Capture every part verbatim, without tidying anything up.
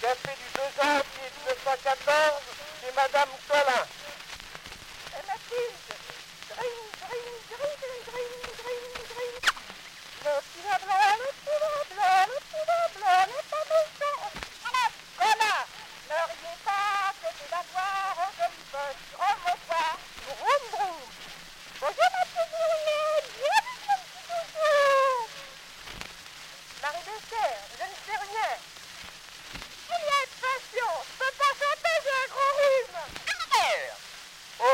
Café du deux janvier mille neuf cent quatorze, chez Madame Colin. Et Mathilde, green, green, green, green, green, green. Le petit blanc, le petit blanc, le petit blanc, le petit blanc. Alors, Colin, ne riez pas, c'était d'avoir un joli poste. Au revoir, broum, broum. Bonjour ma petite Muriel, bienvenue mon petit bonjour. Marie Dessert, je ne sais rien. Il y a de patience, je peux pas chanter, j'ai un gros rhume. Oh, oh,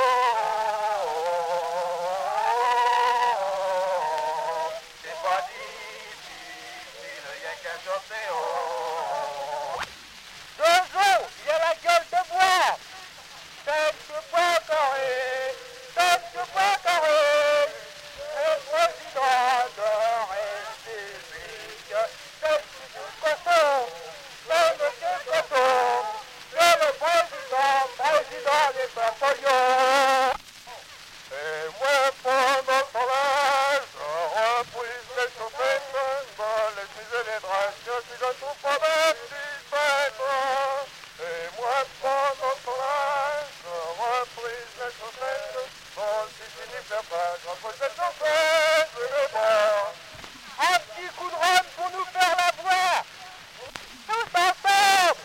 oh, c'est pas difficile, y'a qu'à chanter. Oh, Jojo, il a la gueule de bois. Tête de bois carré, tête de bois carré. Le président de République, tête de cochon, tête de cochon. C'est le président, président des Napoléons. Et moi, pendant le travail, je reprise les chaussettes, je les chemises et les draps, je suis de tout pendant six mètres. Et moi, pendant le travail, je reprise les chaussettes, bon, si je finis faire pas, je reprise les chaussettes et les bras. Un petit coup de rhum pour nous faire la voix. Tous ensemble.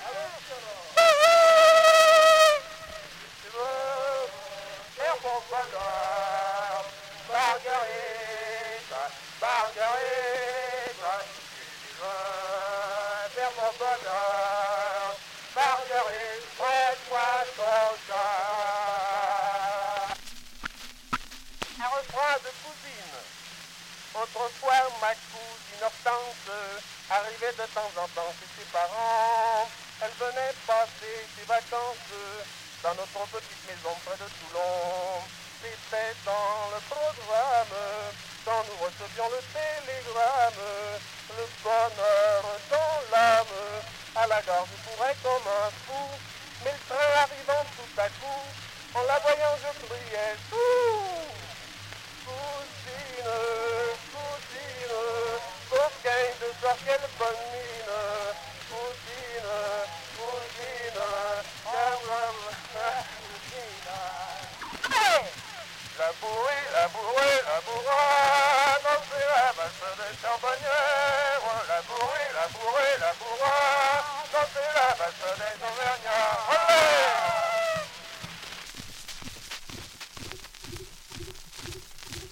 Faire mon bonheur, Marguerite, Marguerite, tu veux faire mon bonheur, Marguerite, prête-moi ton cœur. Un refrain de cousine. Autrefois, ma cousine Hortense arrivait de temps en temps chez ses parents. Elle venait passer ses vacances dans notre petite maison près de Toulon. C'était dans le programme, quand nous recevions le télégramme, le bonheur dans l'âme, à la gare je courais comme un fou, mais le train arrivant tout à coup, en la voyant je criais tout.